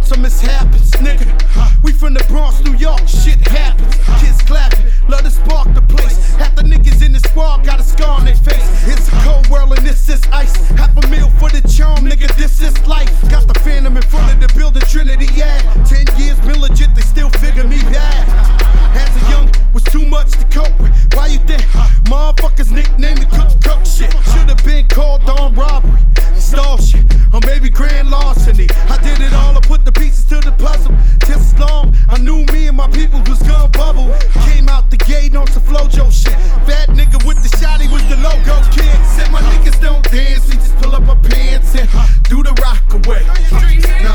some mishaps, nigga. We from the Bronx, New York, shit happens. Kids clapping, love to spark the place. Half the niggas in the squad got a scar on their face. It's a cold world and this is ice. $500,000 for the charm, nigga, this is life. Got the Phantom in front of the building, Trinity, yeah. 10 years been legit, they still figure me bad. As a young, was too much to cope with. Why you think motherfuckers nicknamed me cook shit? Should've been called on robbery, stall shit, or maybe grand larceny. I did it all, I put the pieces to the puzzle. Just as long, I knew me and my people was gonna bubble. Came out the gate on some Flojo shit. Bad nigga with the shotty was the logo kid. Said my niggas don't dance, we just pull up our pants and do the rock away. Now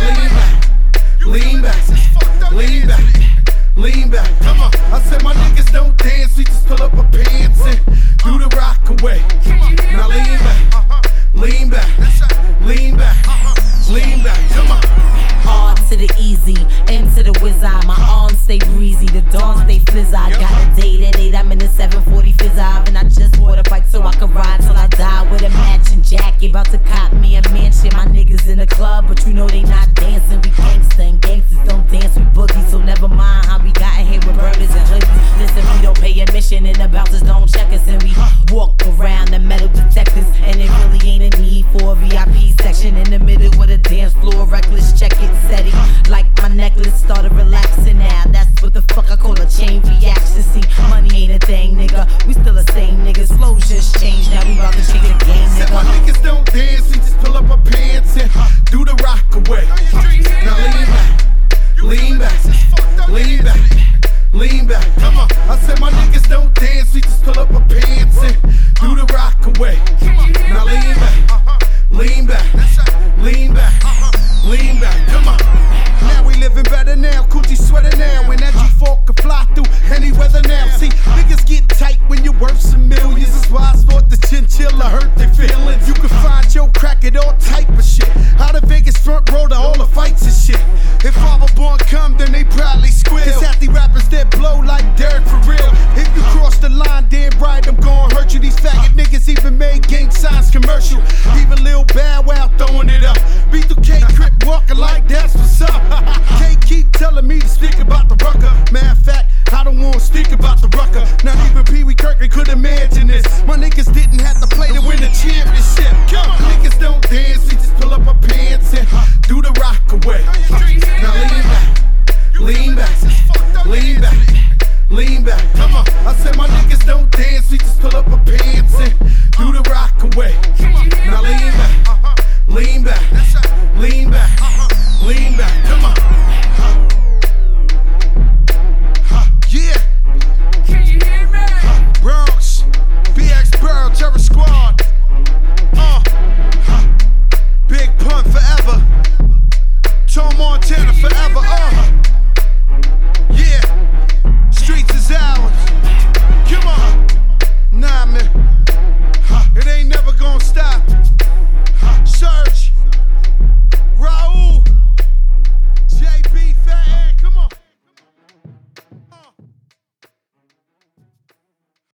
lean back, lean back, lean back. Come on. I said my niggas don't dance, we just pull up our pants and do the rock away. Now lean back, lean back, lean back, lean back. Come on. R to the easy, M to the whiz eye. My arms stay breezy, the dawn stay flizz. I got a date at 8, I'm in the 740 fizz eye. And I just bought a bike so I can ride till I die with a matching jacket. About to cop me a mansion. My niggas in the club, but you know they not dancing. We gangsta and gangsters don't dance with boogies. So never mind how we got in here with burners and hoodies. Listen, we don't pay admission and the bouncers don't check us. And we walk around the metal detectors. And it really ain't a need for a VIP section in the middle of the dance floor. Reckless, check it, steady. Like my necklace started relaxing now. That's what the fuck I call a chain reaction. See, money ain't a thing, nigga. We still the same niggas. Flow just changed, now we about to change the game, nigga. Said my niggas don't dance, we just pull up our pants and do the rock away. Now lean back, lean back, lean back. Come on. I said my niggas don't dance, we just pull up our pants and do the rock away. Now lean back, lean back, lean back, lean back. Come on. Now we living better now, coochie sweater now. When that G4 can fly through any weather now. See, niggas get tight when you're worth some millions. That's why I thought the chinchilla hurt their feelings. You can find your crack at all type of shit. Out of Vegas front row to all the fights and shit. If Father Born come, then they probably squeal. Cause half the rappers that blow like Derek for real. If you cross the line, damn right, I'm gon' hurt you. These faggot niggas even made gang signs commercial. Even Lil Bow Wow throwing it up. B2K Crip walking like that's what's up. Can't keep telling me to speak about the rucker. Matter of fact, I don't wanna speak about the rucker. Not even Pee Wee Kirkland could imagine this. My niggas didn't have to play to win the champ.